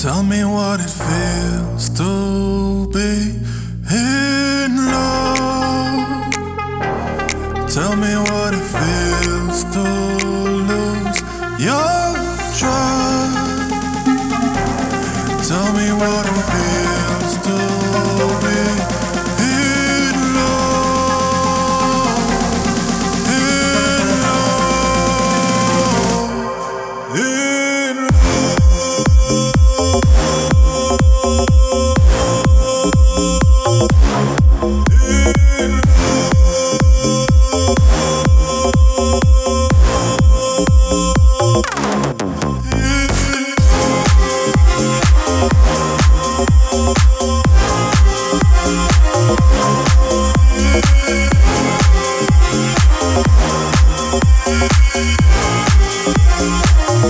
Tell me what it feels to be in love. Tell me what it feels to lose your trust.